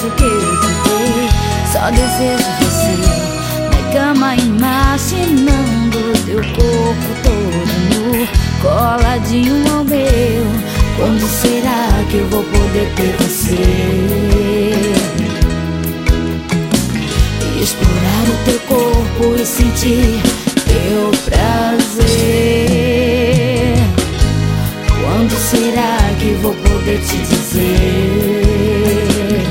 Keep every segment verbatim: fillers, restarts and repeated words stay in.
vejo que eu te dei. Só desejo você na cama, imaginando teu corpo todo nu, coladinho ao meu. Quando será que eu vou poder ter você? E explorar o teu corpo e sentir teu prazer. Quando será que vou poder te dizer?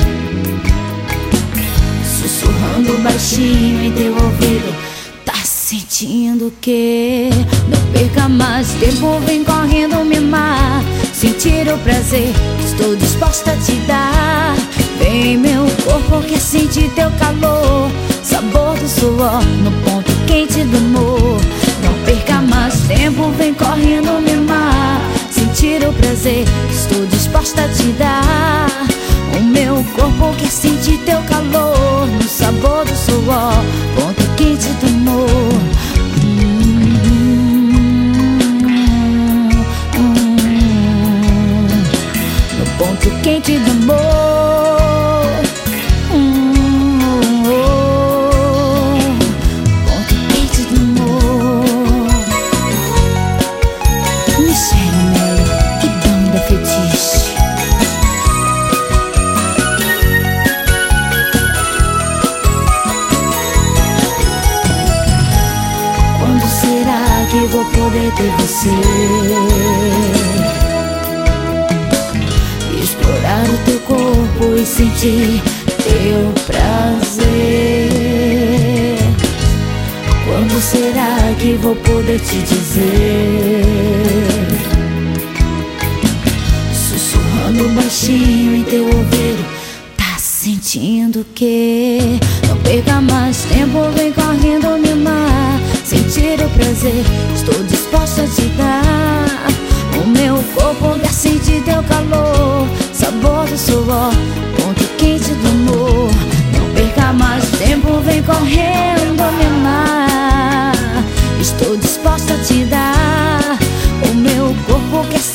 Sussurrando baixinho em teu ouvido, tá sentindo que não perca mais tempo, vem correndo me amar, sentir o prazer que estou disposta a te dar. Vem, meu corpo quer sentir teu calor, sabor do suor no ponto quente do amor. Não perca mais tempo, vem correndo me amar, sentir o prazer que estou disposta a te dar. O meu corpo quer sentir teu calor, no sabor do suor, ponto quente do amor. Ponto quente do amor. hum, oh, Ponto quente do amor. Michele Melo, que banda fetiche. Quando será que vou poder ter você? Explorar o teu corpo e sentir teu prazer. Quando será que vou poder te dizer? Sussurrando baixinho em teu ouvido, tá sentindo que não perca mais tempo, vem correndo me amar, sentir o prazer, estou disposta a te dar. O meu corpo quer sentir teu calor, sabor do suor, ponto quente do amor. Não perca mais tempo, vem correndo me amar, estou disposta a te dar. O meu corpo quer